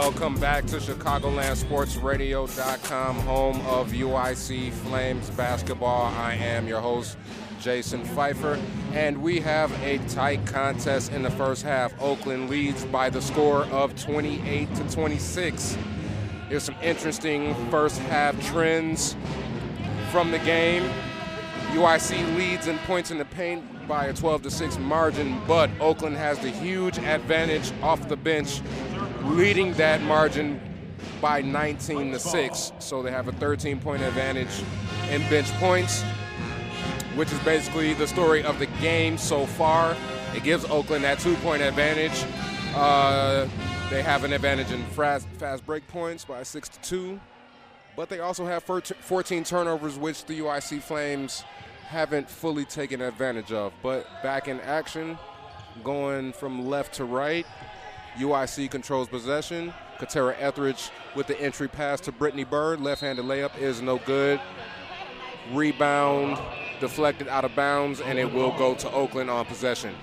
Welcome back to ChicagolandSportsRadio.com, home of UIC Flames basketball. I am your host, Jason Pfeiffer, and we have a tight contest in the first half. Oakland leads by the score of 28-26. Here's some interesting first half trends from the game. UIC leads in points in the paint by a 12-6 margin, but Oakland has the huge advantage off the bench, leading that margin by 19-6. So they have a 13-point advantage in bench points, which is basically the story of the game so far. It gives Oakland that 2-point advantage. They have an advantage in fast break points by 6-2, but they also have 14 turnovers, which the UIC Flames haven't fully taken advantage of. But back in action, going from left to right, UIC controls possession. Katera Etheridge with the entry pass to Brittany Bird. Left-handed layup is no good. Rebound deflected out of bounds, and it will go to Oakland on possession.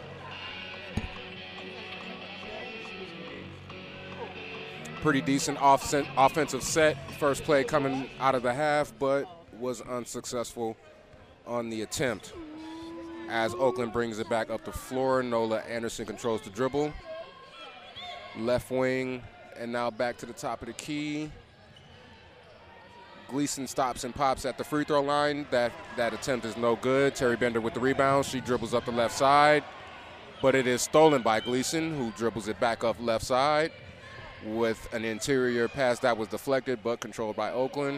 Pretty decent offensive set. First play coming out of the half, but was unsuccessful on the attempt. As Oakland brings it back up the floor, Nola Anderson controls the dribble. Left wing, and now back to the top of the key. Gleason stops and pops at the free throw line. That attempt is no good. Terry Bender with the rebound. She dribbles up the left side, but it is stolen by Gleason, who dribbles it back up left side with an interior pass that was deflected but controlled by Oakland.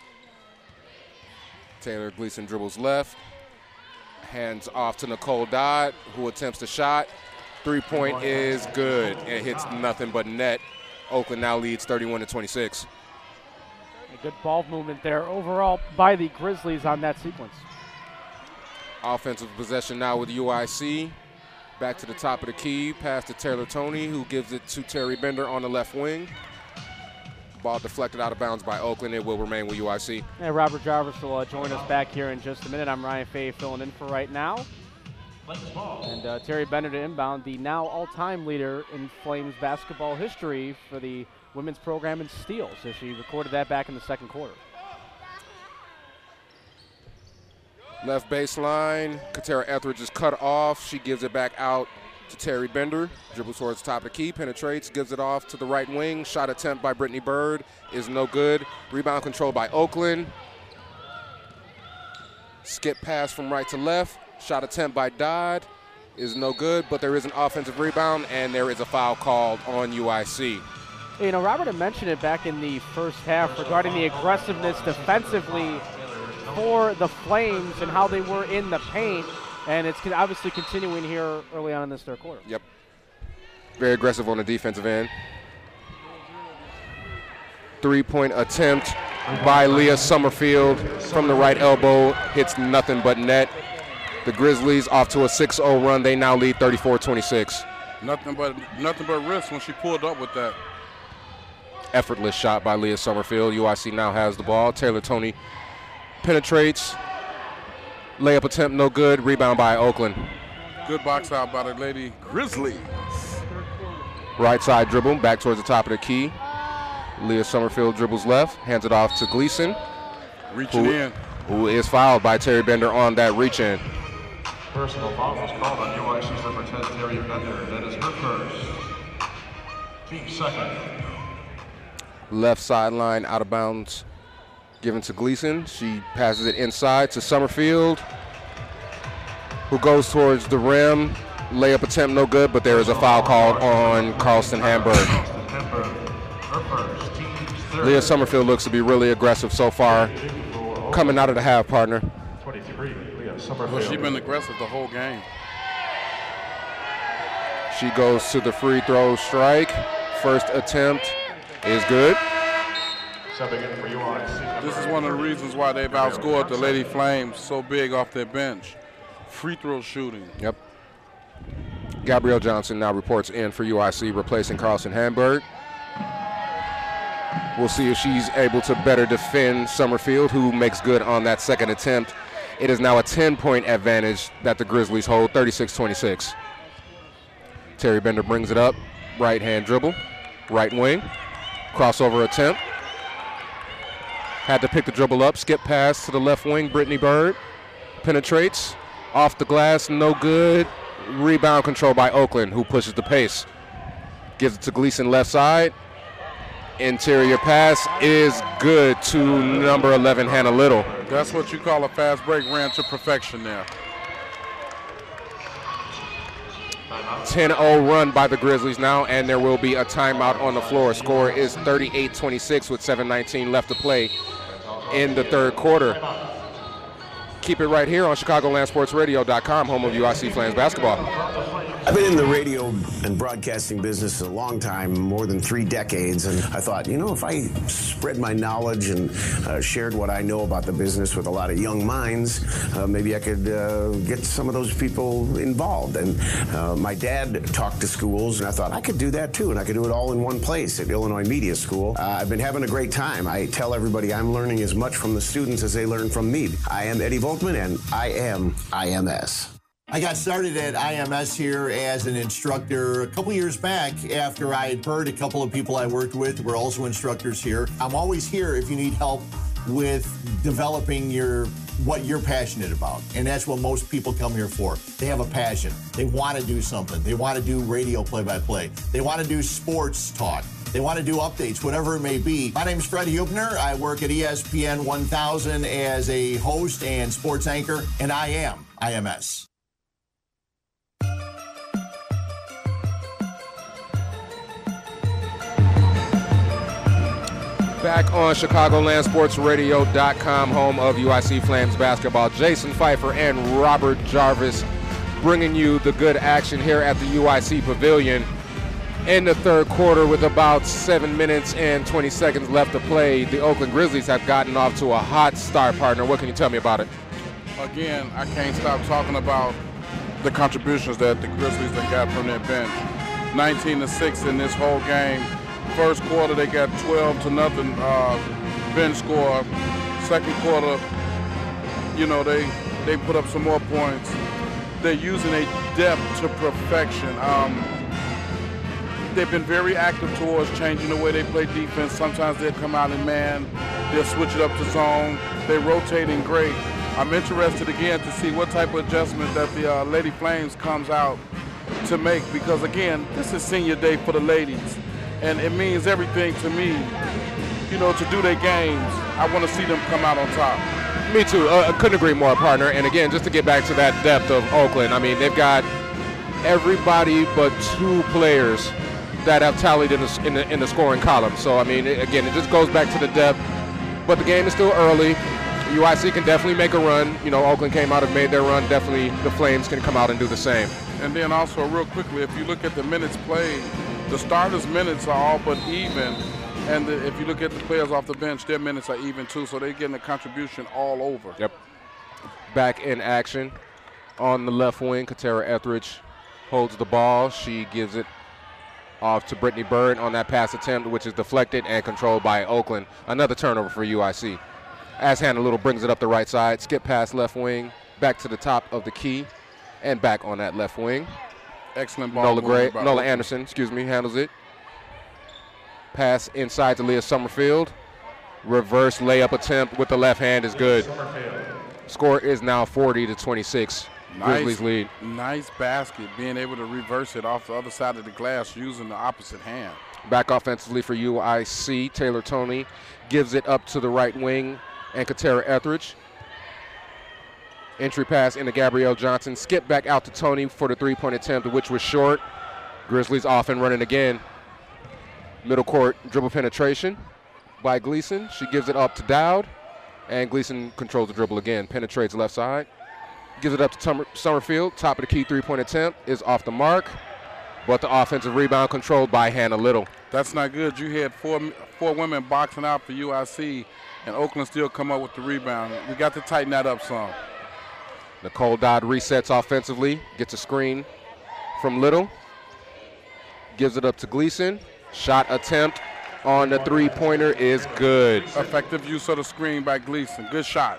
Taylor Gleason dribbles left, hands off to Nicole Dodd, who attempts the shot. Three-point is good. It hits nothing but net. Oakland now leads 31-26. A good ball movement there overall by the Grizzlies on that sequence. Offensive possession now with UIC. Back to the top of the key, pass to Taylor Toney, who gives it to Terry Bender on the left wing. Ball deflected out of bounds by Oakland. It will remain with UIC. And Robert Jarvis will join us back here in just a minute. I'm Ryan Fay filling in for right now. And Terry Bender to inbound, the now all-time leader in Flames basketball history for the women's program in steals. So she recorded that back in the second quarter. Left baseline, Katera Etheridge is cut off. She gives it back out to Terry Bender. Dribbles towards the top of the key, penetrates, gives it off to the right wing. Shot attempt by Brittany Bird is no good. Rebound controlled by Oakland. Skip pass from right to left. Shot attempt by Dodd is no good, but there is an offensive rebound, and there is a foul called on UIC. You know, Robert had mentioned it back in the first half regarding the aggressiveness defensively for the Flames and how they were in the paint, and it's obviously continuing here early on in this third quarter. Yep. Very aggressive on the defensive end. Three-point attempt by Leah Summerfield from the right elbow. Hits nothing but net. The Grizzlies off to a 6-0 run. They now lead 34-26. Nothing but risk when she pulled up with that. Effortless shot by Leah Summerfield. UIC now has the ball. Taylor Toney penetrates. Layup attempt no good. Rebound by Oakland. Good box out by the Lady Grizzlies. Right side dribble back towards the top of the key. Leah Summerfield dribbles left. Hands it off to Gleason. Reaching in. Who is fouled by Terry Bender on that reach in. Personal foul was called on UIC's number 10, Terry Bender. That is her first. Team second. Left sideline out of bounds, given to Gleason. She passes it inside to Summerfield, who goes towards the rim. Layup attempt no good, but there is a foul called on Carlson Hamburg. Leah Summerfield looks to be really aggressive so far coming out of the half, partner. 23, Leah Summerfield. Well, she's been aggressive the whole game. She goes to the free throw strike. First attempt is good. This is one of the reasons why they've outscored the Lady Flames so big off their bench. Free throw shooting. Yep. Gabrielle Johnson now reports in for UIC, replacing Carlson Hamburg. We'll see if she's able to better defend Summerfield, who makes good on that second attempt. It is now a 10-point advantage that the Grizzlies hold, 36-26. Terry Bender brings it up, right-hand dribble, Right wing. Crossover attempt. Had to pick the dribble up. Skip pass to the left wing. Brittany Bird penetrates. Off the glass, no good. Rebound control by Oakland, who pushes the pace. Gives it to Gleason left side. Interior pass is good to number 11, Hannah Little. That's what you call a fast break, ran to perfection there. 10-0 run by the Grizzlies now, and there will be a timeout on the floor. Score is 38-26 with 7:19 left to play in the third quarter. Keep it right here on ChicagolandSportsRadio.com, home of UIC Flames basketball. I've been in the radio and broadcasting business a long time, more than 3 decades, and I thought, if I spread my knowledge and shared what I know about the business with a lot of young minds, maybe I could get some of those people involved. And my dad talked to schools, and I thought I could do that too, and I could do it all in one place at Illinois Media School. I've been having a great time. I tell everybody I'm learning as much from the students as they learn from me. I am Eddie Volkman, and I am IMS. I got started at IMS here as an instructor a couple years back after I had heard a couple of people I worked with were also instructors here. I'm always here if you need help with developing what you're passionate about. And that's what most people come here for. They have a passion. They want to do something. They want to do radio play-by-play. They want to do sports talk. They want to do updates, whatever it may be. My name is Fred Hubner. I work at ESPN 1000 as a host and sports anchor, and I am IMS. Back on ChicagolandSportsRadio.com, home of UIC Flames basketball. Jason Pfeiffer and Robert Jarvis bringing you the good action here at the UIC Pavilion in the third quarter with about 7 minutes and 20 seconds left to play. The Oakland Grizzlies have gotten off to a hot start, partner. What can you tell me about it? Again, I can't stop talking about the contributions that the Grizzlies have got from their bench. 19-6 in this whole game. First quarter, they got 12-0 bench score. Second quarter, they put up some more points. They're using a depth to perfection. They've been very active towards changing the way they play defense. Sometimes they'll come out in man. They'll switch it up to zone. They're rotating great. I'm interested again to see what type of adjustment that the Lady Flames comes out to make, because, again, this is senior day for the ladies. And it means everything to me, to do their games. I want to see them come out on top. Me too. I couldn't agree more, partner. And again, just to get back to that depth of Oakland, I mean, they've got everybody but 2 players that have tallied in the scoring column. So, I mean, again, it just goes back to the depth. But the game is still early. UIC can definitely make a run. Oakland came out and made their run. Definitely the Flames can come out and do the same. And then also, real quickly, if you look at the minutes played, the starters' minutes are all but even, and if you look at the players off the bench, their minutes are even too, so they're getting a contribution all over. Yep. Back in action on the left wing, Katara Etheridge holds the ball. She gives it off to Brittany Bird on that pass attempt, which is deflected and controlled by Oakland. Another turnover for UIC. As Hannah Little brings it up the right side, skip past left wing, back to the top of the key, and back on that left wing. Excellent ball. Nola Anderson, handles it. Pass inside to Leah Summerfield. Reverse layup attempt with the left hand is good. Score is now 40-26. Grizzlies lead. Nice basket, being able to reverse it off the other side of the glass using the opposite hand. Back offensively for UIC. Taylor Toney gives it up to the right wing and Katara Etheridge. Entry pass into Gabrielle Johnson. Skip back out to Toney for the three-point attempt, which was short. Grizzlies off and running again. Middle court dribble penetration by Gleason. She gives it up to Dowd, and Gleason controls the dribble again. Penetrates left side. Gives it up to Summerfield. Top of the key three-point attempt is off the mark, but the offensive rebound controlled by Hannah Little. That's not good. You had four women boxing out for UIC, and Oakland still come up with the rebound. We got to tighten that up some. Nicole Dodd resets offensively, gets a screen from Little, gives it up to Gleason. Shot attempt on the three-pointer is good. Effective use of the screen by Gleason. Good shot.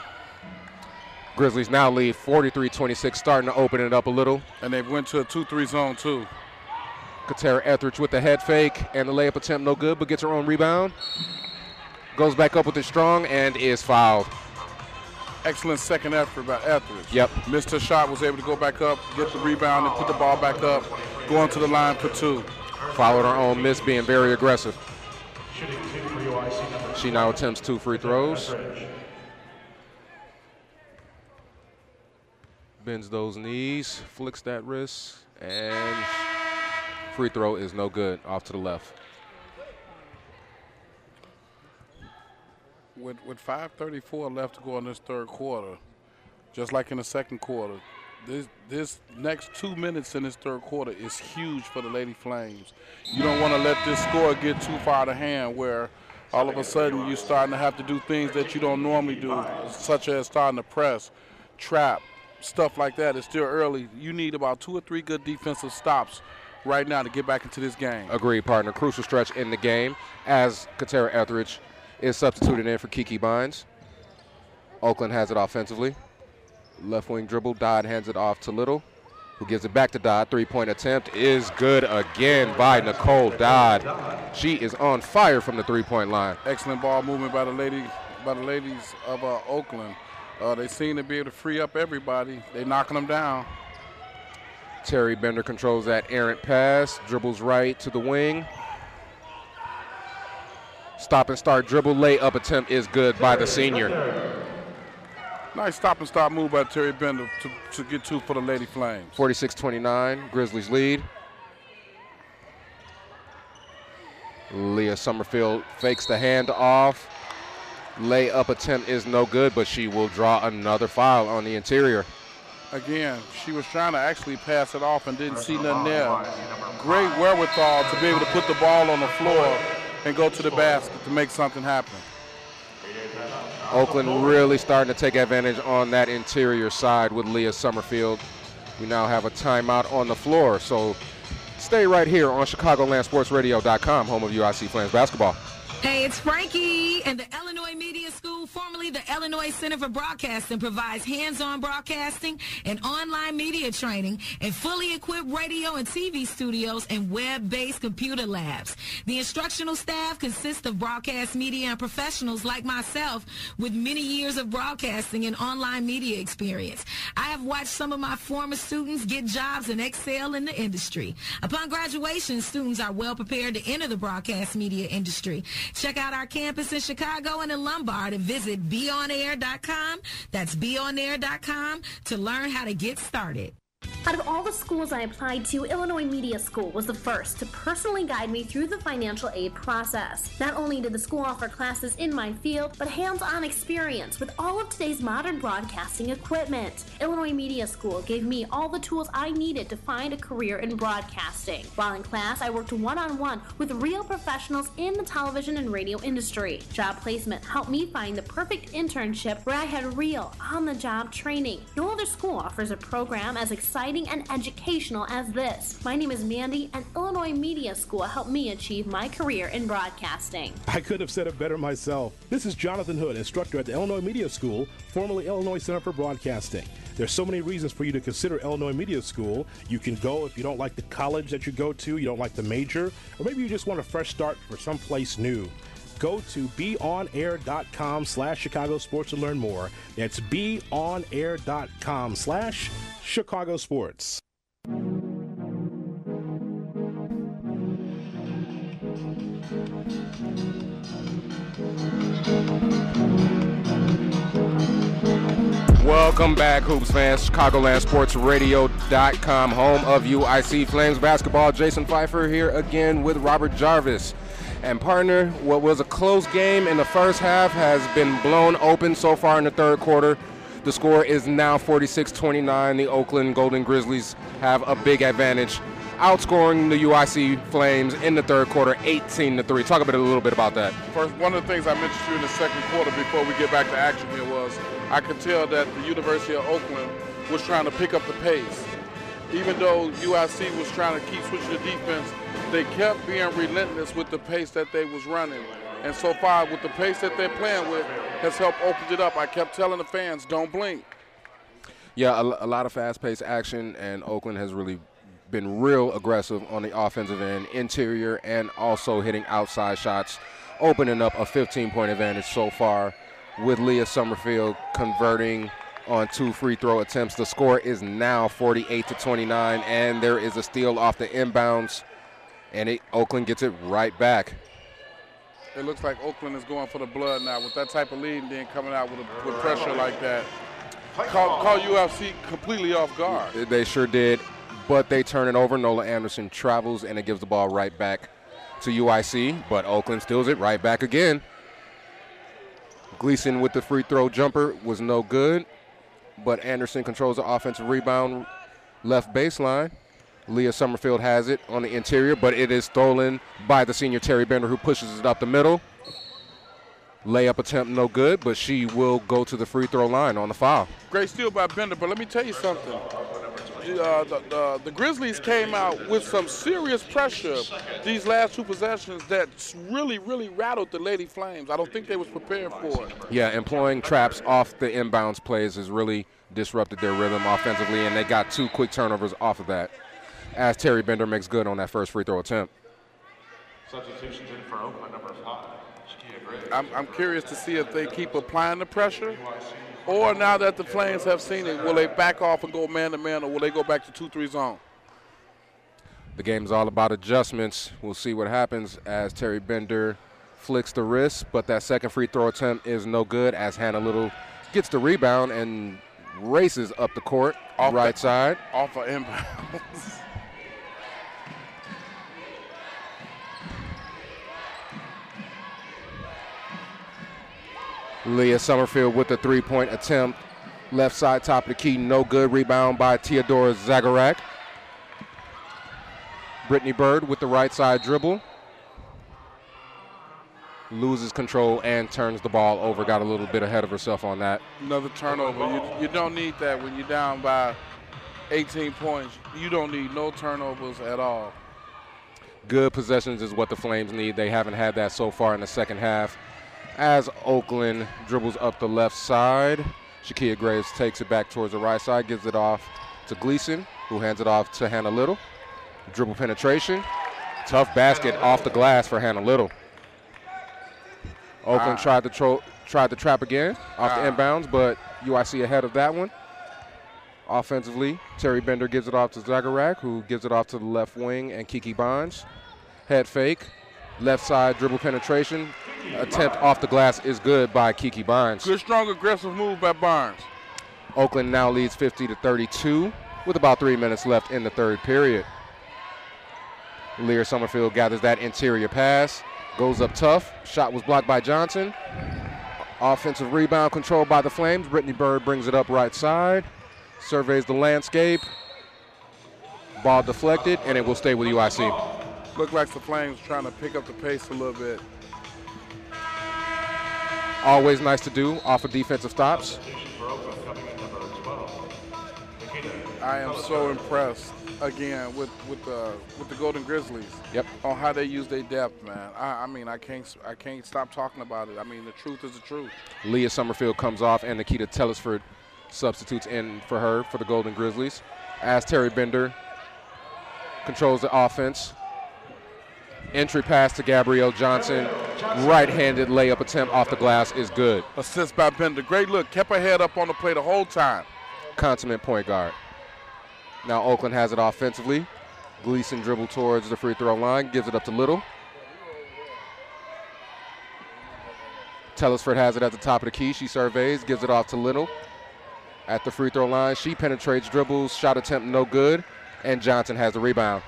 Grizzlies now lead 43-26, starting to open it up a little. And they went to a 2-3 zone too. Katera Etheridge with the head fake, and the layup attempt no good, but gets her own rebound. Goes back up with it strong and is fouled. Excellent second effort by Etheridge. Yep. Missed her shot, was able to go back up, get the rebound, and put the ball back up, going to the line for 2. Followed her own miss, being very aggressive. She now attempts 2 free throws. Bends those knees, flicks that wrist, and free throw is no good, off to the left. With 5:34 left to go in this third quarter, just like in the second quarter, this next 2 minutes in this third quarter is huge for the Lady Flames. You don't want to let this score get too far out of hand where all of a sudden you're starting to have to do things that you don't normally do, such as starting to press, trap, stuff like that. It's still early. You need about 2 or 3 good defensive stops right now to get back into this game. Agreed, partner. Crucial stretch in the game as Katera Etheridge is substituted in for Kiki Bynes. Oakland has it offensively. Left wing dribble, Dodd hands it off to Little, who gives it back to Dodd. 3-point attempt is good again by Nicole Dodd. She is on fire from the 3-point line. Excellent ball movement by the ladies of Oakland. They seem to be able to free up everybody. They're knocking them down. Terry Bender controls that errant pass, dribbles right to the wing. Stop and start dribble, layup attempt is good by the senior. Nice stop and start move by Terry Bender to get 2 for the Lady Flames. 46-29, Grizzlies lead. Leah Summerfield fakes the handoff. Layup attempt is no good, but she will draw another foul on the interior. Again, she was trying to actually pass it off and didn't see nothing there. Great wherewithal to be able to put the ball on the floor and go to the basket to make something happen. Oakland really starting to take advantage on that interior side with Leah Summerfield. We now have a timeout on the floor, so stay right here on ChicagolandSportsRadio.com, home of UIC Flames basketball. Hey, it's Frankie, and the Illinois Media School, formerly the Illinois Center for Broadcasting, provides hands-on broadcasting and online media training and fully equipped radio and TV studios and web-based computer labs. The instructional staff consists of broadcast media and professionals like myself with many years of broadcasting and online media experience. I have watched some of my former students get jobs and excel in the industry. Upon graduation, students are well prepared to enter the broadcast media industry. Check out our campus in Chicago and in Lombard and visit beonair.com. That's beonair.com to learn how to get started. Out of all the schools I applied to, Illinois Media School was the first to personally guide me through the financial aid process. Not only did the school offer classes in my field, but hands-on experience with all of today's modern broadcasting equipment. Illinois Media School gave me all the tools I needed to find a career in broadcasting. While in class, I worked one-on-one with real professionals in the television and radio industry. Job placement helped me find the perfect internship where I had real, on-the-job training. No other school offers a program as exciting and educational as this. My name is Mandy, and Illinois Media School helped me achieve my career in broadcasting. I could have said it better myself. This is Jonathan Hood, instructor at the Illinois Media School, formerly Illinois Center for Broadcasting. There's so many reasons for you to consider Illinois Media School. You can go if you don't like the college that you go to, you don't like the major, or maybe you just want a fresh start for someplace new. Go to beonair.com/Chicago Sports to learn more. That's beonair.com/Chicago Sports. Welcome back, Hoops fans. ChicagolandSportsRadio.com, home of UIC Flames basketball. Jason Pfeiffer here again with Robert Jarvis. And partner, what was a close game in the first half has been blown open so far in the third quarter. The score is now 46-29. The Oakland Golden Grizzlies have a big advantage, outscoring the UIC Flames in the third quarter 18-3. Talk a little bit about that. First, one of the things I mentioned to you in the second quarter before we get back to action here was I could tell that the University of Oakland was trying to pick up the pace. Even though UIC was trying to keep switching the defense, they kept being relentless with the pace that they was running. And so far, with the pace that they're playing with, has helped open it up. I kept telling the fans, don't blink. Yeah, a lot of fast-paced action, and Oakland has really been real aggressive on the offensive end, interior, and also hitting outside shots, opening up a 15-point advantage so far, with Leah Summerfield converting on 2 free throw attempts. The score is now 48-29, and there is a steal off the inbounds, and Oakland gets it right back. It looks like Oakland is going for the blood now with that type of lead and then coming out with pressure like that. Caught UFC completely off guard. They sure did, but they turn it over. Nola Anderson travels, and it gives the ball right back to UIC, but Oakland steals it right back again. Gleason with the free throw jumper was no good, but Anderson controls the offensive rebound left baseline. Leah Summerfield has it on the interior, but it is stolen by the senior Terry Bender, who pushes it up the middle. Layup attempt no good, but she will go to the free throw line on the foul. Great steal by Bender, but let me tell you something. The Grizzlies came out with some serious pressure these last 2 possessions that really, really rattled the Lady Flames. I don't think they was prepared for it. Yeah, employing traps off the inbounds plays has really disrupted their rhythm offensively, and they got 2 quick turnovers off of that, as Terry Bender makes good on that first free throw attempt. Substitutions in for Oakland, number 5. I'm curious to see if they keep applying the pressure, or now that the Flames have seen it, will they back off and go man-to-man, or will they go back to 2-3 zone? The game's all about adjustments. We'll see what happens as Terry Bender flicks the wrist, but that second free throw attempt is no good as Hannah Little gets the rebound and races up the court, right side. Off of inbounds. Leah Summerfield with the 3-point attempt. Left side, top of the key, no good. Rebound by Teodora Zagarak. Brittany Bird with the right side dribble. Loses control and turns the ball over. Got a little bit ahead of herself on that. Another turnover. You don't need that when you're down by 18 points. You don't need no turnovers at all. Good possessions is what the Flames need. They haven't had that so far in the second half. As Oakland dribbles up the left side, Shakia Graves takes it back towards the right side, gives it off to Gleason, who hands it off to Hannah Little. Dribble penetration. Tough basket off the glass for Hannah Little. Oakland tried to trap again off the inbounds, but UIC ahead of that one. Offensively, Terry Bender gives it off to Zagarak, who gives it off to the left wing, and Kiki Bonds. Head fake, left side dribble penetration. Attempt off the glass is good by Kiki Bonds. Good, strong, aggressive move by Barnes. Oakland now leads 50-32 with about 3 minutes left in the third period. Leah Summerfield gathers that interior pass, goes up tough. Shot was blocked by Johnson. Offensive rebound controlled by the Flames. Brittany Bird brings it up right side, surveys the landscape. Ball deflected, and it will stay with UIC. Look like the Flames trying to pick up the pace a little bit. Always nice to do off of defensive stops. I am so impressed again with the Golden Grizzlies. Yep. On how they use their depth, man. I mean, I can't stop talking about it. I mean, the truth is the truth. Leah Summerfield comes off, and Nikita Tellisford substitutes in for her for the Golden Grizzlies. As Terry Bender controls the offense. Entry pass to Gabrielle Johnson. Right-handed layup attempt off the glass is good. Assist by Bender. Great look. Kept her head up on the play the whole time. Consummate point guard. Now Oakland has it offensively. Gleason dribble towards the free throw line. Gives it up to Little. Tellisford has it at the top of the key. She surveys. Gives it off to Little. At the free throw line, she penetrates, dribbles. Shot attempt no good. And Johnson has the rebound.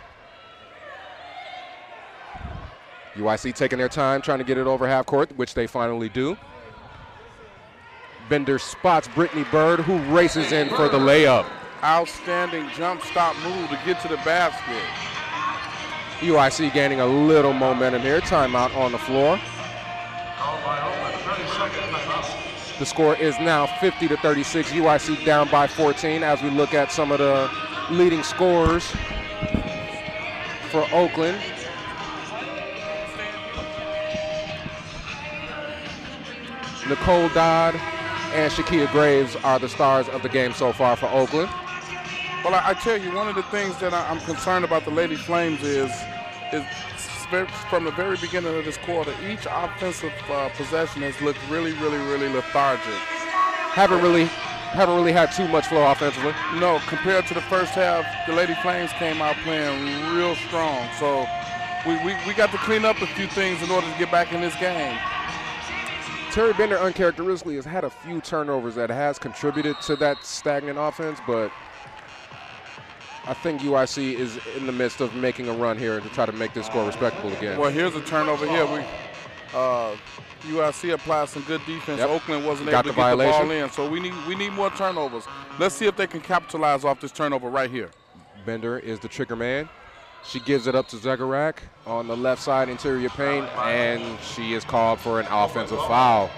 UIC taking their time, trying to get it over half court, which they finally do. Bender spots Brittany Bird, who races in for the layup. Outstanding jump stop move to get to the basket. UIC gaining a little momentum here. Timeout on the floor. The score is now 50-36. UIC down by 14 as we look at some of the leading scorers for Oakland. Nicole Dodd and Shakia Graves are the stars of the game so far for Oakland. Well, I tell you, one of the things that I'm concerned about the Lady Flames is from the very beginning of this quarter, each offensive possession has looked really, really, really lethargic. Haven't really had too much flow offensively. No, compared to the first half, the Lady Flames came out playing real strong. So we got to clean up a few things in order to get back in this game. Terry Bender uncharacteristically has had a few turnovers that has contributed to that stagnant offense, but I think UIC is in the midst of making a run here to try to make this score respectable again. Well, here's a turnover here. UIC applied some good defense. Yep. Oakland wasn't able to get the ball in, so we need more turnovers. Let's see if they can capitalize off this turnover right here. Bender is the trigger man. She gives it up to Zegarak on the left side interior paint, and she is called for an offensive foul.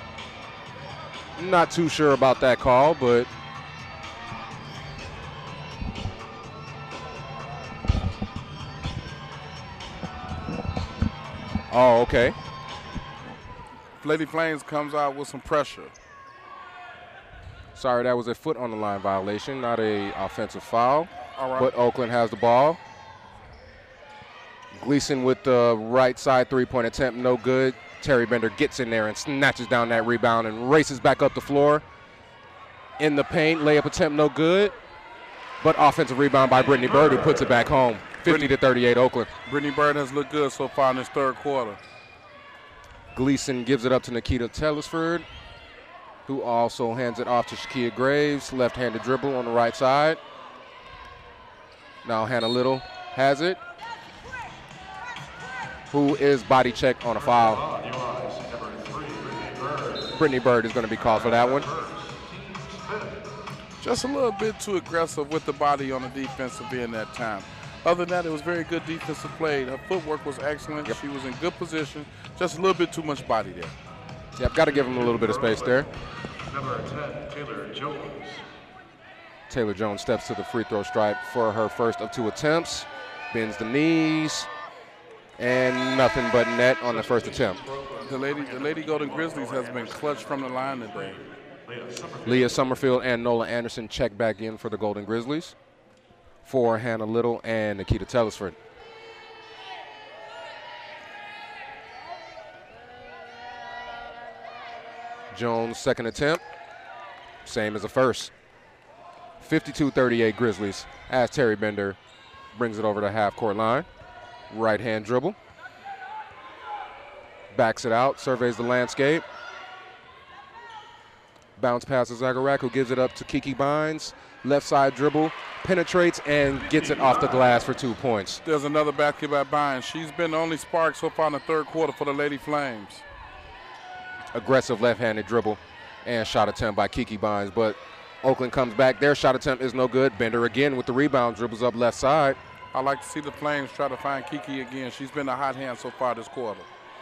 Not too sure about that call, but oh, okay. Lady Flames comes out with some pressure. Sorry, that was a foot on the line violation, not a offensive foul. All right. But Oakland has the ball. Gleason with the right side three-point attempt, no good. Terry Bender gets in there and snatches down that rebound and races back up the floor. In the paint, layup attempt, no good. But offensive rebound by Brittany Bird, who puts it back home. 50-38 Oakland. Brittany Bird has looked good so far in this third quarter. Gleason gives it up to Nikita Tellisford, who also hands it off to Shakia Graves. Left-handed dribble on the right side. Now Hannah Little has it, who is body checked on a foul. Brittany Bird is going to be called for that one. Just a little bit too aggressive with the body on the defensive end that time. Other than that, it was very good defensive play. Her footwork was excellent. Yep. She was in good position. Just a little bit too much body there. Yep, got to give him a little bit of space there. Number 10, Taylor Jones. Taylor Jones steps to the free throw stripe for her first of two attempts. Bends the knees. And nothing but net on the first attempt. The Lady Golden Grizzlies has been clutch from the line today. Leah Summerfield and Nola Anderson check back in for the Golden Grizzlies for Hannah Little and Nikita Tellisford. Jones' second attempt, same as the first. 52-38 Grizzlies as Terry Bender brings it over the half-court line. Right-hand dribble. Backs it out, surveys the landscape. Bounce passes Zagorak, who gives it up to Kiki Bynes. Left side dribble, penetrates, and gets it off the glass for 2 points. There's another basket by Bynes. She's been the only spark so far in the third quarter for the Lady Flames. Aggressive left-handed dribble and shot attempt by Kiki Bynes, but Oakland comes back. Their shot attempt is no good. Bender again with the rebound, dribbles up left side. I like to see the Flames try to find Kiki again. She's been a hot hand so far this quarter.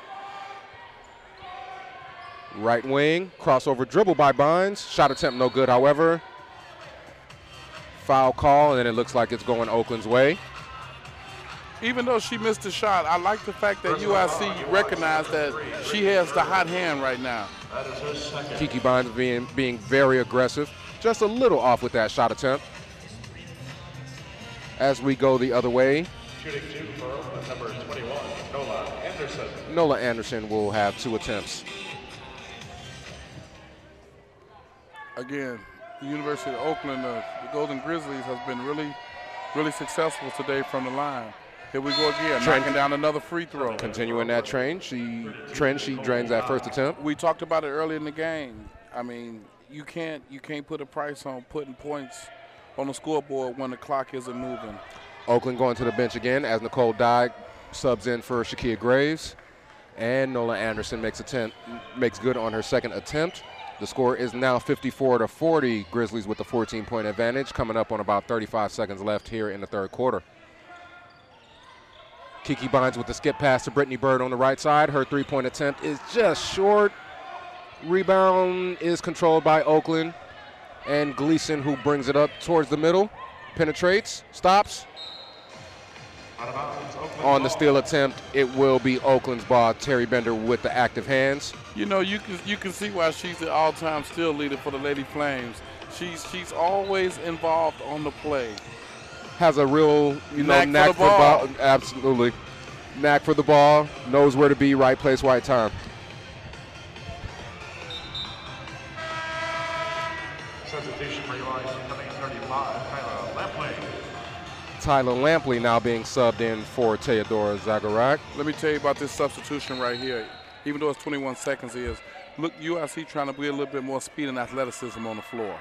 Right wing, crossover dribble by Bynes. Shot attempt no good, however. Foul call, and then it looks like it's going Oakland's way. Even though she missed the shot, I like the fact that UIC recognized that she has the hot hand right now. Kiki Bynes being very aggressive. Just a little off with that shot attempt. As we go the other way, Shooting two for number 21, Nola Anderson. Nola Anderson will have 2 attempts. Again, the University of Oakland, the Golden Grizzlies has been really, really successful today from the line. Here we go again, knocking down another free throw. Continuing that trend, she drains that first attempt. We talked about it early in the game. I mean, you can't put a price on putting points on the scoreboard when the clock isn't moving. Oakland going to the bench again as Nicole Dye subs in for Shakia Graves. And Nola Anderson makes good on her second attempt. The score is now 54-40, Grizzlies with the 14-point advantage, coming up on about 35 seconds left here in the third quarter. Kiki Bynes with the skip pass to Brittany Bird on the right side. Her three-point attempt is just short. Rebound is controlled by Oakland. And Gleason, who brings it up towards the middle, penetrates, stops. On the steal attempt, it will be Oakland's ball. Terry Bender with the active hands. You know, you can see why she's the all-time steal leader for the Lady Flames. She's always involved on the play. Has a real, knack for ball. Absolutely. Knack for the ball. Knows where to be. Right place, right time. Substitution for UIC coming in 35, Tyler Lampley. Tyler Lampley now being subbed in for Teodora Zagorak. Let me tell you about this substitution right here. Even though it's 21 seconds, look, UIC trying to be a little bit more speed and athleticism on the floor.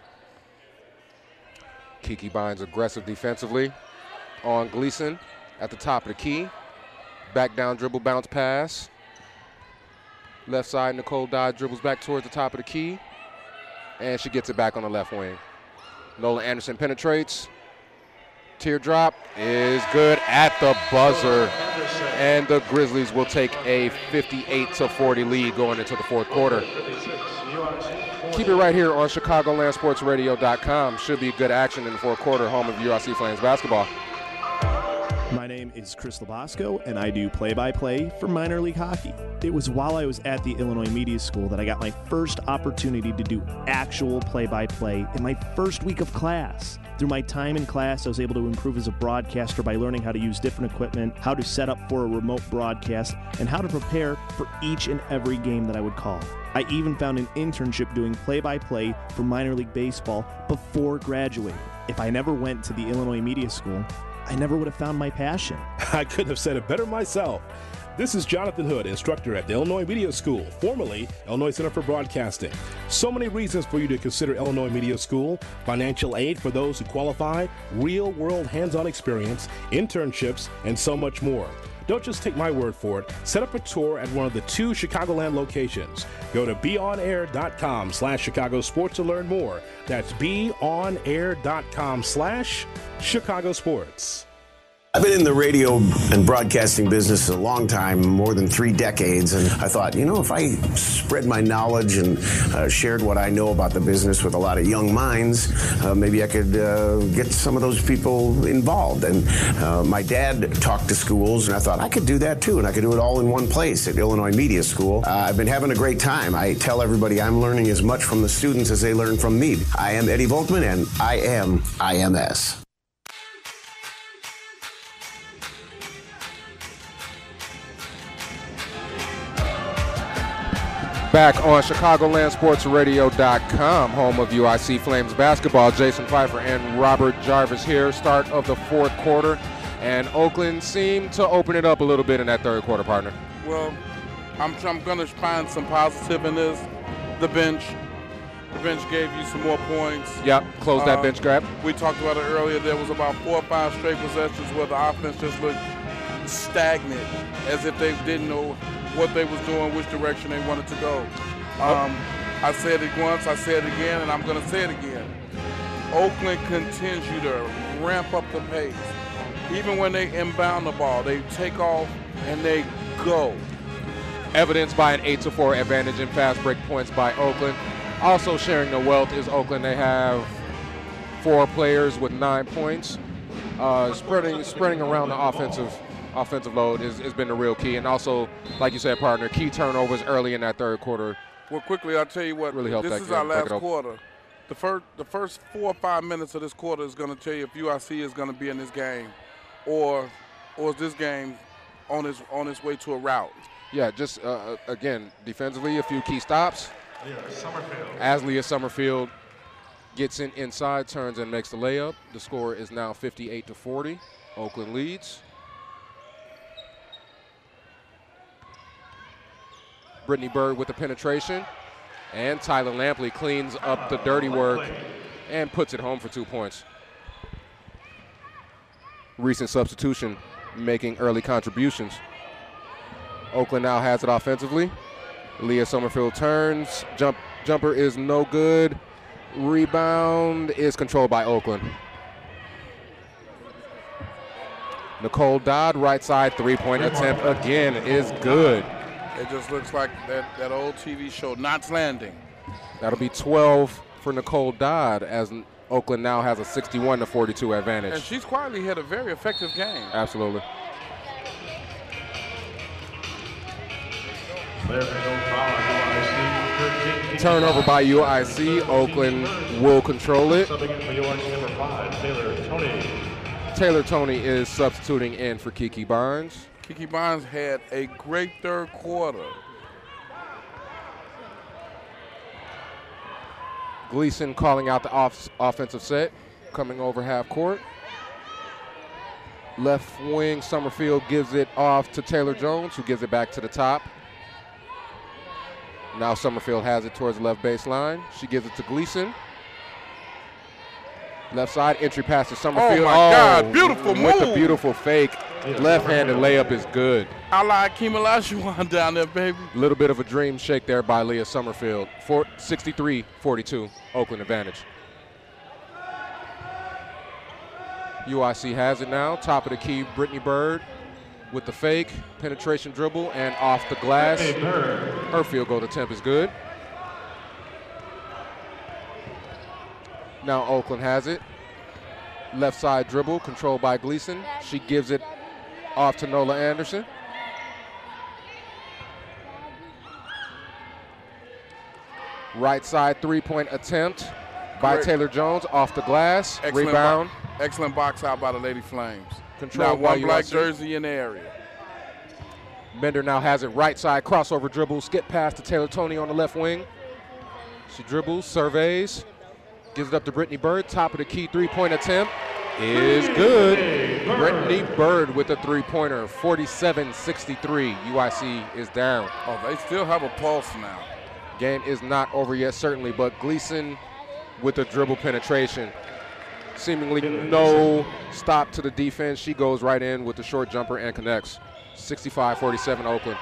Kiki Bynes aggressive defensively on Gleason at the top of the key. Back down dribble bounce pass. Left side, Nicole Dodd dribbles back towards the top of the key. And she gets it back on the left wing. Nola Anderson penetrates. Teardrop is good at the buzzer. And the Grizzlies will take a 58-40 lead going into the fourth quarter. Keep it right here on ChicagolandSportsRadio.com. Should be good action in the fourth quarter, home of UIC Flames basketball. My name is Chris Labosco, and I do play-by-play for minor league hockey. It was while I was at the Illinois Media School that I got my first opportunity to do actual play-by-play in my first week of class. Through my time in class, I was able to improve as a broadcaster by learning how to use different equipment, how to set up for a remote broadcast, and how to prepare for each and every game that I would call. I even found an internship doing play-by-play for minor league baseball before graduating. If I never went to the Illinois Media School, I never would have found my passion. I couldn't have said it better myself. This is Jonathan Hood, instructor at the Illinois Media School, formerly Illinois Center for Broadcasting. So many reasons for you to consider Illinois Media School: financial aid for those who qualify, real-world hands-on experience, internships, and so much more. Don't just take my word for it. Set up a tour at one of the 2 Chicagoland locations. Go to beonair.com/Chicago Sports to learn more. That's beonair.com/Chicago Sports. I've been in the radio and broadcasting business a long time, more than 3 decades, and I thought, if I spread my knowledge and shared what I know about the business with a lot of young minds, maybe I could get some of those people involved. And my dad talked to schools, and I thought I could do that too, and I could do it all in one place at Illinois Media School. I've been having a great time. I tell everybody I'm learning as much from the students as they learn from me. I am Eddie Volkman, and I am IMS. Back on ChicagolandSportsRadio.com, home of UIC Flames basketball. Jason Pfeiffer and Robert Jarvis here. Start of the fourth quarter, and Oakland seemed to open it up a little bit in that third quarter, partner. Well, I'm going to find some positive in this. The bench gave you some more points. Yep, close that bench grab. We talked about it earlier. There was about 4 or 5 straight possessions where the offense just looked stagnant, as if they didn't know what they was doing, which direction they wanted to go. I said it once, I said it again, and I'm going to say it again. Oakland continue to ramp up the pace. Even when they inbound the ball, they take off and they go. Evidenced by an 8-4 advantage in fast break points by Oakland. Also sharing the wealth is Oakland. They have 4 players with 9 points. Spreading around the offensive load has been the real key. And also, like you said, partner, key turnovers early in that third quarter. Well, quickly, I'll tell you what, really helped. This is our last quarter. The first 4 or 5 minutes of this quarter is going to tell you if UIC is going to be in this game or is this game on its way to a rout. Yeah, just, again, defensively, a few key stops. Aslia Summerfield gets inside, turns and makes the layup. The score is now 58-40. Oakland leads. Brittany Bird with the penetration, and Tyler Lampley cleans up the dirty work and puts it home for 2 points. Recent substitution making early contributions. Oakland now has it offensively. Leah Summerfield turns, jumper is no good. Rebound is controlled by Oakland. Nicole Dodd, right side, 3-point attempt again is good. It just looks like that old TV show, Knots Landing. That'll be 12 for Nicole Dodd as Oakland now has a 61-42 advantage. And she's quietly had a very effective game. Absolutely. There's no foul on UIC. 13 Turnover by UIC. Oakland will control it. Subbing in for UIC number 5, Taylor Tony. Taylor Tony is substituting in for Kiki Barnes. Kiki Barnes had a great third quarter. Gleason calling out the offensive set, coming over half court. Left wing, Summerfield gives it off to Taylor Jones, who gives it back to the top. Now Summerfield has it towards the left baseline. She gives it to Gleason. Left side, entry pass to Summerfield. Oh, my God, beautiful move. With the beautiful fake. Left-handed layup is good. I like Hakeem Olajuwon down there, baby. A little bit of a dream shake there by Leah Summerfield. 63-42, Oakland advantage. UIC has it now. Top of the key, Brittany Bird with the fake, penetration dribble, and off the glass. Her field goal attempt is good. Now Oakland has it. Left side dribble, controlled by Gleason. She gives it off to Nola Anderson. Right side three-point attempt by Taylor Jones off the glass. Excellent Rebound. Excellent box out by the Lady Flames. Control now one black UIC. jersey in the area. Bender now has it right side, crossover dribble, skip pass to Taylor Tony on the left wing. She dribbles, surveys, gives it up to Brittany Bird. Top of the key three-point attempt is good. Brittany Bird with a three-pointer, 47-63. UIC is down. Oh, they still have a pulse now. Game is not over yet, certainly, but Gleason with the dribble penetration. Seemingly no stop to the defense. She goes right in with the short jumper and connects. 65-47 Oakland.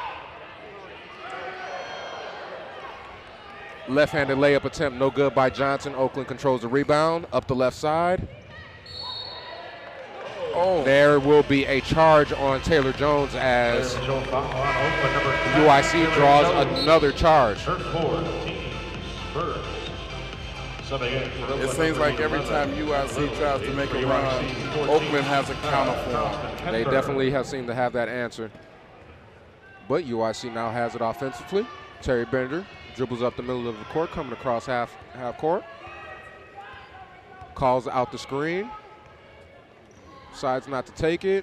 Left-handed layup attempt, no good by Johnson. Oakland controls the rebound. Up the left side. Oh. There will be a charge on Taylor Jones as UIC draws another charge. It seems like every time UIC tries to make a run, Oakland has a counter for them. They definitely have seemed to have that answer. But UIC now has it offensively. Terry Bender dribbles up the middle of the court, coming across half court. Calls out the screen. Decides not to take it.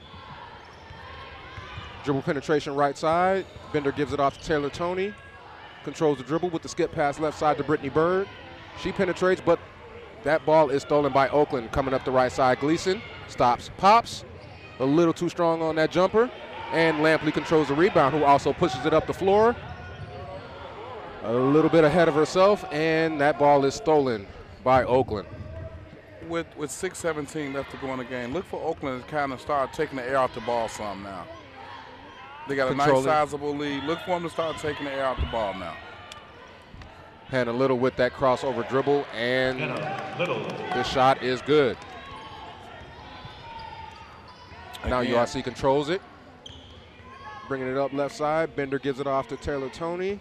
Dribble penetration right side. Bender gives it off to Taylor Tony. Controls the dribble with the skip pass left side to Brittany Bird. She penetrates, but that ball is stolen by Oakland. Coming up the right side, Gleason stops, pops. A little too strong on that jumper. And Lampley controls the rebound, who also pushes it up the floor. A little bit ahead of herself, and that ball is stolen by Oakland. With 6:17 left to go in the game, look for Oakland to kind of start taking the air out the ball some now. They got a nice sizable lead. Look for them to start taking the air out the ball now. Hannah Little with that crossover dribble, and the shot is good. Now UIC controls it. Bringing it up left side. Bender gives it off to Taylor Tony,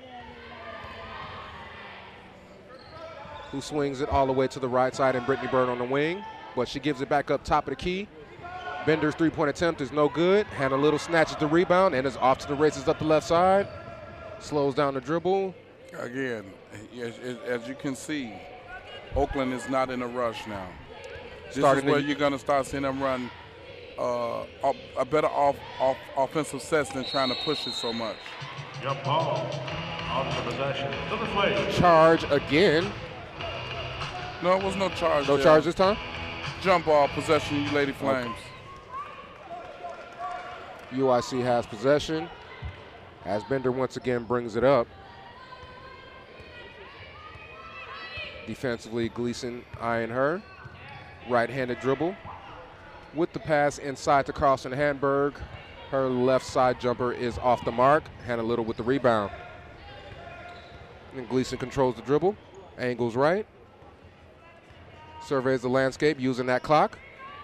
who swings it all the way to the right side, and Brittany Bird on the wing. But she gives it back up top of the key. Bender's three-point attempt is no good. Hannah Little snatches the rebound and is off to the races up the left side. Slows down the dribble. Again, as you can see, Oakland is not in a rush now. This is where you're going to start seeing them run a better offensive sets than trying to push it so much. Jump ball. Off the possession. To the play. Charge again. No, it was no charge. No charge this time? Jump ball, possession, you Lady Flames. Okay. UIC has possession as Bender once again brings it up. Defensively, Gleason eyeing her. Right-handed dribble with the pass inside to Carlson Handberg. Her left side jumper is off the mark. Hannah Little with the rebound. And Gleason controls the dribble. Angles right. Surveys the landscape using that clock.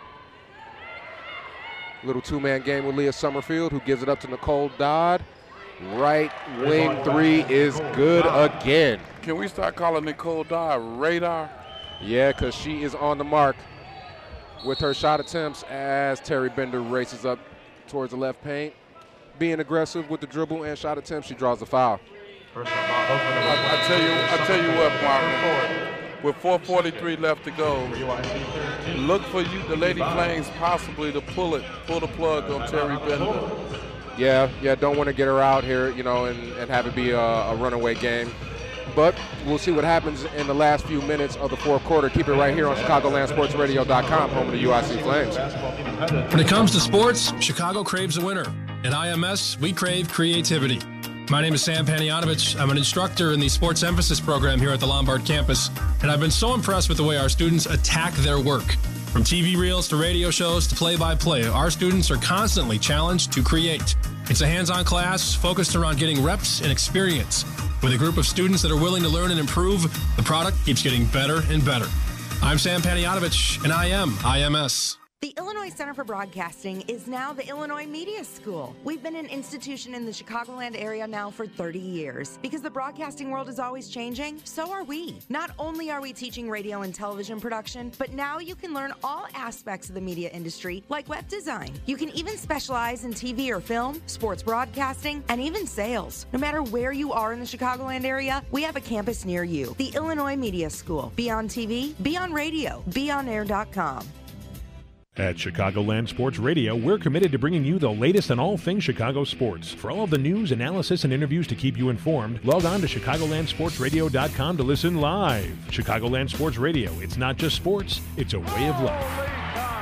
Little two-man game with Leah Summerfield, who gives it up to Nicole Dodd. Right wing three is good again. Can we start calling Nicole Dodd radar? Yeah, because she is on the mark with her shot attempts as Terry Bender races up towards the left paint. Being aggressive with the dribble and shot attempts, she draws the foul. I tell you what, Marvin. With 4:43 left to go, look for the Lady Flames possibly to pull the plug on Terry Bender. Yeah, don't want to get her out here, and have it be a runaway game. But we'll see what happens in the last few minutes of the fourth quarter. Keep it right here on ChicagolandSportsRadio.com, home of the UIC Flames. When it comes to sports, Chicago craves a winner. At IMS, we crave creativity. My name is Sam Panayotovich. I'm an instructor in the Sports Emphasis program here at the Lombard campus, and I've been so impressed with the way our students attack their work. From TV reels to radio shows to play-by-play, our students are constantly challenged to create. It's a hands-on class focused around getting reps and experience. With a group of students that are willing to learn and improve, the product keeps getting better and better. I'm Sam Panayotovich, and I am IMS. The Illinois Center for Broadcasting is now the Illinois Media School. We've been an institution in the Chicagoland area now for 30 years. Because the broadcasting world is always changing, so are we. Not only are we teaching radio and television production, but now you can learn all aspects of the media industry, like web design. You can even specialize in TV or film, sports broadcasting, and even sales. No matter where you are in the Chicagoland area, we have a campus near you. The Illinois Media School. Be on TV, be on radio, beonair.com. At Chicagoland Sports Radio, we're committed to bringing you the latest on all things Chicago sports. For all of the news, analysis, and interviews to keep you informed, log on to ChicagolandSportsRadio.com to listen live. Chicagoland Sports Radio, it's not just sports, it's a way of life.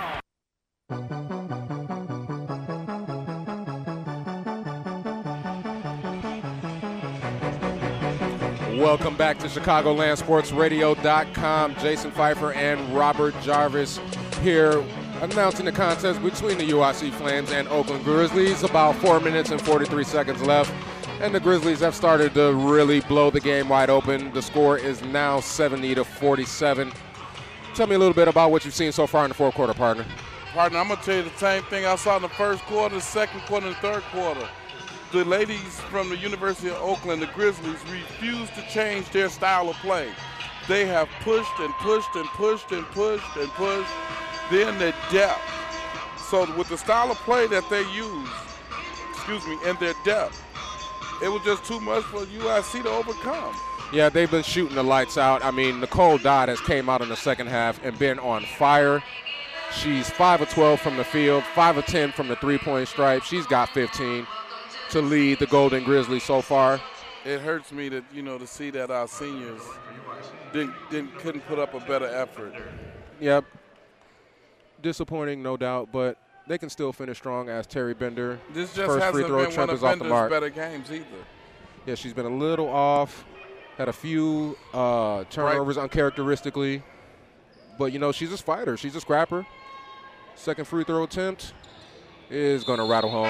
Welcome back to ChicagolandSportsRadio.com. Jason Pfeiffer and Robert Jarvis here, announcing the contest between the UIC Flames and Oakland Grizzlies. About 4 minutes and 43 seconds left, and the Grizzlies have started to really blow the game wide open. The score is now 70-47. Tell me a little bit about what you've seen so far in the fourth quarter, partner. Partner, I'm going to tell you the same thing I saw in the first quarter, the second quarter, and the third quarter. The ladies from the University of Oakland, the Grizzlies, refuse to change their style of play. They have pushed and pushed and pushed and pushed and pushed. Then their depth. So with the style of play that they use, and their depth, it was just too much for UIC to overcome. Yeah, they've been shooting the lights out. I mean, Nicole Dodd has came out in the second half and been on fire. She's 5 of 12 from the field, 5 of 10 from the three-point stripe. She's got 15 to lead the Golden Grizzlies so far. It hurts me to see that our seniors couldn't put up a better effort. Yep. Disappointing, no doubt, but they can still finish strong as Terry Bender. This just first hasn't free throw been one of Bender's better games either. Yeah, she's been a little off, had a few turnovers uncharacteristically, but she's a fighter. She's a scrapper. Second free throw attempt is going to rattle home.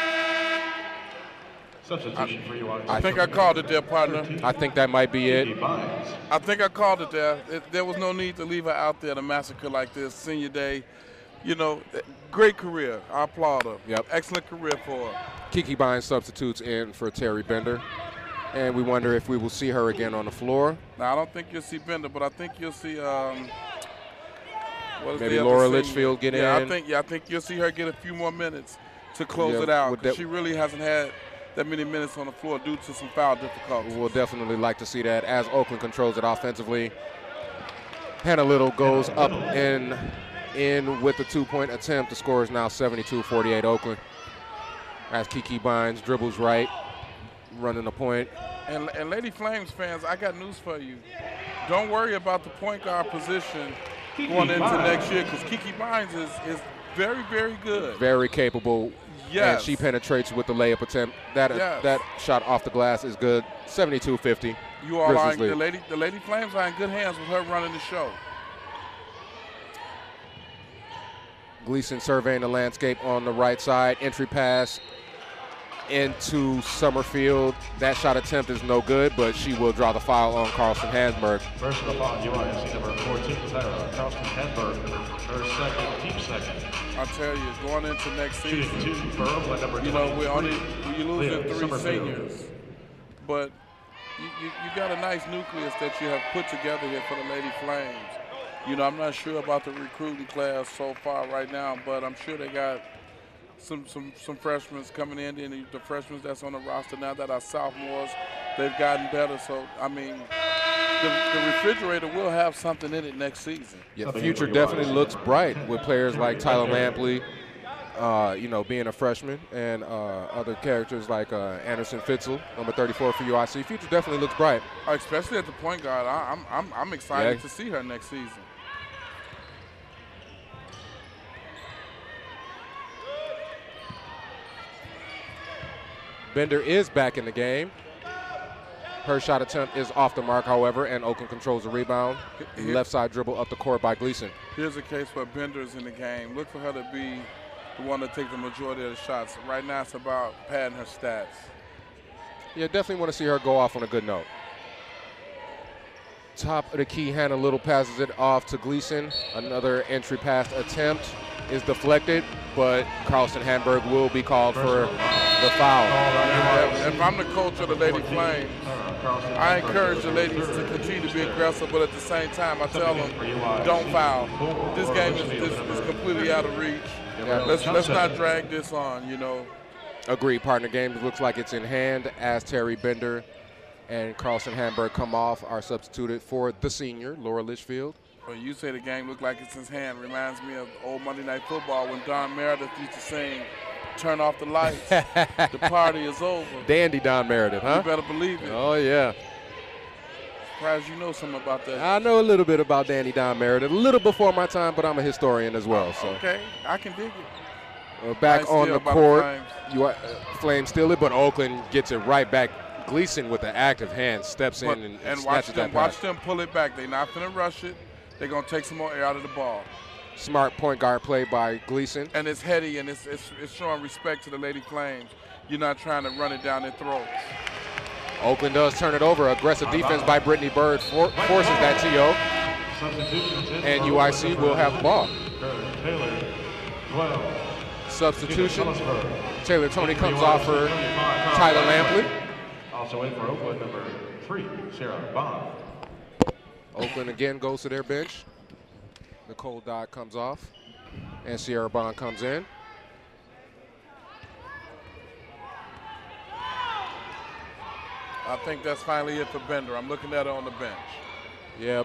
Substitution for you. I think I called it there, partner. I think that might be it. I think I called it there. There was no need to leave her out there to massacre like this, senior day. Great career. I applaud her. Yep. Excellent career for her. Kiki Bynes substitutes in for Terry Bender, and we wonder if we will see her again on the floor. Now, I don't think you'll see Bender, but I think you'll see maybe Laura Litchfield get in. I think you'll see her get a few more minutes to close it out. She really hasn't had that many minutes on the floor due to some foul difficulties. We'll definitely like to see that as Oakland controls it offensively. Hannah Little goes up and in with the two-point attempt. The score is now 72-48 Oakland. As Kiki Bynes dribbles right, running the point. And Lady Flames fans, I got news for you. Don't worry about the point guard position going into next year, because Kiki Bynes is very, very good. Very capable. Yes. And she penetrates with the layup attempt. That shot off the glass is good. 72-50. You all are the Lady Flames are in good hands with her running the show. Gleason surveying the landscape on the right side. Entry pass into Summerfield. That shot attempt is no good, but she will draw the foul on Carlson Hansberg. First of the foul, UIC number 14, Tyra Carlson Hansberg. Her second, team second. I tell you, going into next season, we're losing 3 seniors, but you got a nice nucleus that you have put together here for the Lady Flames. I'm not sure about the recruiting class so far right now, but I'm sure they got some freshmen coming in, and the freshmen that's on the roster now that are sophomores, They've gotten better. So, I mean, the refrigerator will have something in it next season. Yeah, the future definitely looks bright with players like Tyler Lampley, being a freshman, and other characters like Anderson Fitzel, number 34 for UIC. Future definitely looks bright. Especially at the point guard. I'm excited to see her next season. Bender is back in the game. Her shot attempt is off the mark, however, and Oakland controls the rebound. Left side dribble up the court by Gleason. Here's a case where Bender is in the game. Look for her to be the one to take the majority of the shots. Right now it's about padding her stats. Yeah, definitely want to see her go off on a good note. Top of the key, Hannah Little passes it off to Gleason. Another entry pass attempt is deflected, but Carlson Hamburg will be called for the foul. If I'm the coach of the Lady Flames, I encourage the ladies to continue to be aggressive, but at the same time, I tell them, don't foul. This game is completely out of reach. Yeah. Let's not drag this on, Agreed. Partner game looks like it's in hand as Terry Bender and Carlson Hamburg come off, are substituted for the senior, Laura Litchfield. Well, you say the game looked like it's in hand. Reminds me of old Monday Night Football when Don Meredith used to sing, "Turn off the lights, the party is over." Dandy Don Meredith, huh? You better believe it. Oh, yeah. Surprised you know something about that. I know a little bit about Dandy Don Meredith, a little before my time, but I'm a historian as well. So. Okay, I can dig it. Back on the court, Flames steal it, but Oakland gets it right back. Gleason with the active hand steps in and snatches that pass. Watch them pull it back. They're not going to rush it. They're going to take some more air out of the ball. Smart point guard play by Gleason. And it's heady, and it's showing respect to the Lady Flames. You're not trying to run it down their throats. Oakland does turn it over. Aggressive defense by Brittany Bird forces that TO. And UIC will have the ball. Substitution. Taylor Tony comes off for Tyler Lampley. Also in for Oakland, number 3, Sarah Bond. Oakland again goes to their bench. Nicole Dodd comes off, and Sierra Bond comes in. I think that's finally it for Bender. I'm looking at her on the bench. Yep.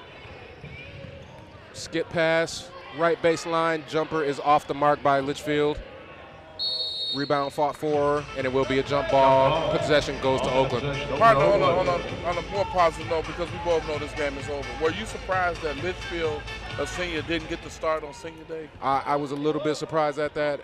Skip pass, right baseline, jumper is off the mark by Litchfield. Rebound fought for, and it will be a jump ball. Possession goes to Oakland. Partner, on a more positive note, because we both know this game is over. Were you surprised that Litchfield, a senior, didn't get the start on senior day? I was a little bit surprised at that.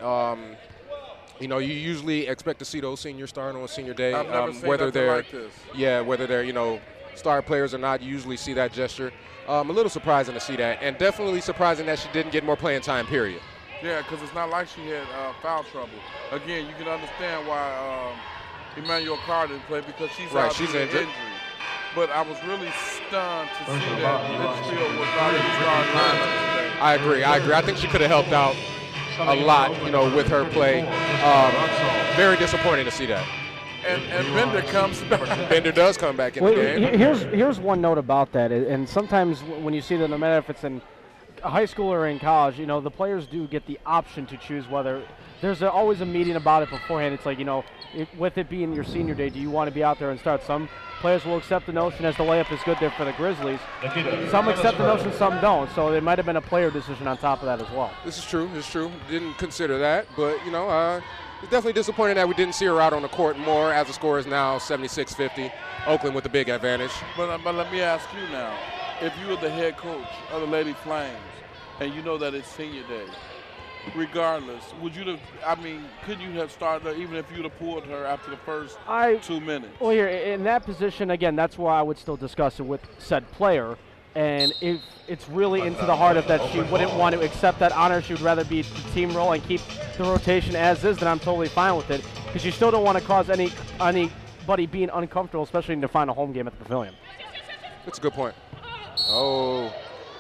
You usually expect to see those seniors start on senior day. I've never seen whether they're like this. Yeah, whether they're star players or not, you usually see that gesture. A little surprising to see that, and definitely surprising that she didn't get more playing time. Period. Yeah, because it's not like she had foul trouble. Again, you can understand why Emmanuel Carter didn't play, because she's out due to injury. But I was really stunned to see that Litchfield was not in the starting lineup today. I agree. I think she could have helped out a lot, with her play. Very disappointing to see that. And Bender comes back. Bender does come back in the game. Here's one note about that, and sometimes when you see that, no matter if it's in high school or in college, the players do get the option to choose whether. There's always a meeting about it beforehand. It's like, with it being your senior day, do you want to be out there and start? Some players will accept the notion as the layup is good there for the Grizzlies. Some accept the notion, some don't. So there might have been a player decision on top of that as well. This is true. It's true. Didn't consider that, but, it's definitely disappointing that we didn't see her out on the court more, as the score is now 76-50. Oakland with the big advantage. But let me ask you now, if you were the head coach of the Lady Flames and you know that it's senior day, regardless, could you have started her even if you'd have pulled her after the first 2 minutes? Well, here, in that position, again, that's why I would still discuss it with said player. And if it's really into the heart of that she wouldn't want to accept that honor, she would rather be the team role and keep the rotation as is, then I'm totally fine with it. Because you still don't want to cause anybody being uncomfortable, especially in the final home game at the Pavilion. That's a good point. Oh.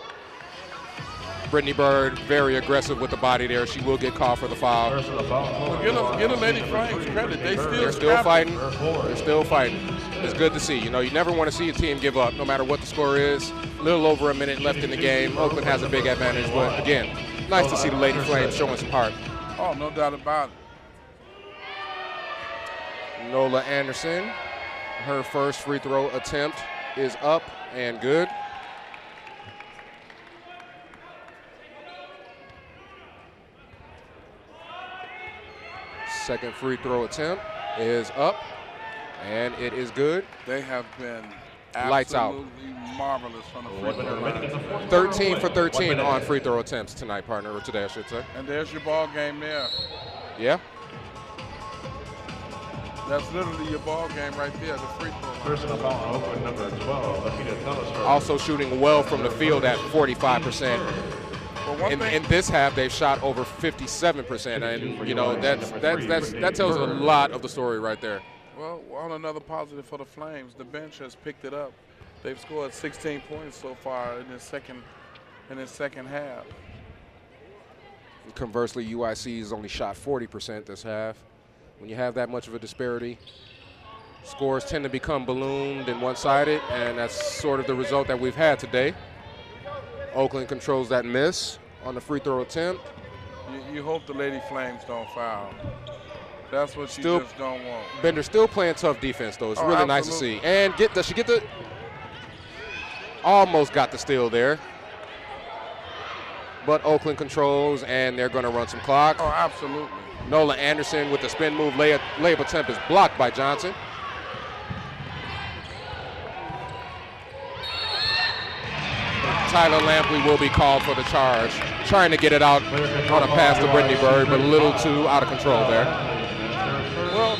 Brittany Bird, very aggressive with the body there. She will get called for the foul. Well, give the Lady Flames credit. They're still fighting. They're still fighting. It's good to see. You never want to see a team give up, no matter what the score is. A little over a minute left in the game. Oakland has a big advantage, but again, nice to see the Lady Flames showing some heart. Oh, no doubt about it. Nola Anderson Her first free throw attempt is up and good. Second free throw attempt is up, and it is good. They have been lights out. absolutely marvelous from the free throw line. 13 for 13 on free throw attempts tonight, partner, or today, I should say. And there's your ball game there. Yeah. That's literally your ball game right there, the free throw line. Personal foul on Oakland, number 12, Akita Telestroke. Also shooting well from the field at 45%. In this half, they've shot over 57%, and you know that tells a lot of the story right there. Well, on another positive for the Flames, the bench has picked it up. They've scored 16 points so far in this second half. Conversely, UIC has only shot 40% this half. When you have that much of a disparity, scores tend to become ballooned and one-sided, and that's sort of the result that we've had today. Oakland controls that miss on the free throw attempt. You hope the Lady Flames don't foul. That's what you just don't want. Bender still playing tough defense, though. It's really nice to see. And does she get the? Almost got the steal there. But Oakland controls, and they're going to run some clock. Oh, absolutely. Nola Anderson with the spin move. Layup attempt is blocked by Johnson. Tyler Lampley will be called for the charge. Trying to get it out on a pass to Brittany Bird, but a little too out of control there. Well,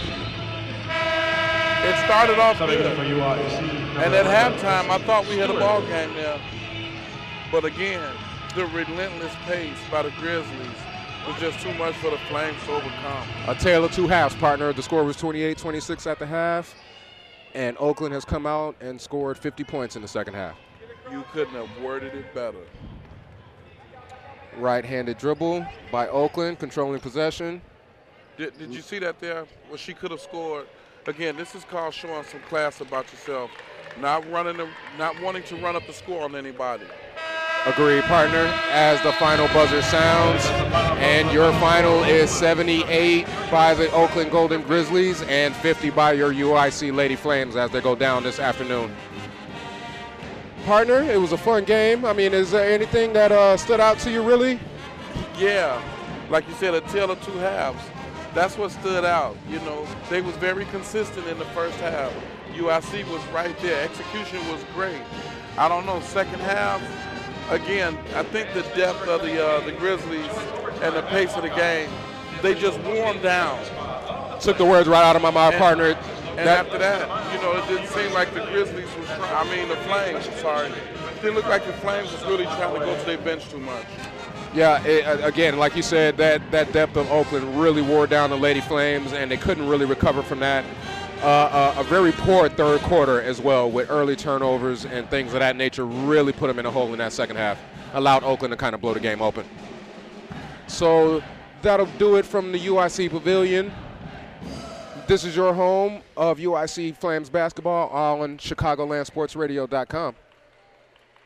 it started off good. And at halftime, I thought we had a ball game there. But again, the relentless pace by the Grizzlies was just too much for the Flames to overcome. A tale of two halves, partner. The score was 28-26 at the half, and Oakland has come out and scored 50 points in the second half. You couldn't have worded it better. Right-handed dribble by Oakland, controlling possession. Did you see that there? Well, she could have scored. Again, this is called showing some class about yourself, not wanting to run up the score on anybody. Agreed, partner, as the final buzzer sounds. And your final is 78 by the Oakland Golden Grizzlies and 50 by your UIC Lady Flames as they go down this afternoon. Partner, it was a fun game. I mean, is there anything that stood out to you, really? Yeah, like you said, a tale of two halves. That's what stood out. You know, they was very consistent in the first half. UIC was right there. Execution was great. I don't know, second half, again, I think the depth of the Grizzlies and the pace of the game, they just wore them down. Took the words right out of my mouth, partner. And after that, you know, it didn't seem like the Grizzlies was the Flames, sorry. It didn't look like the Flames was really trying to go to their bench too much. Yeah, again, like you said, that depth of Oakland really wore down the Lady Flames, and they couldn't really recover from that. A very poor third quarter as well, with early turnovers and things of that nature, really put them in a hole in that second half. Allowed Oakland to kind of blow the game open. So that'll do it from the UIC Pavilion. This is your home of UIC Flames basketball on ChicagolandSportsRadio.com.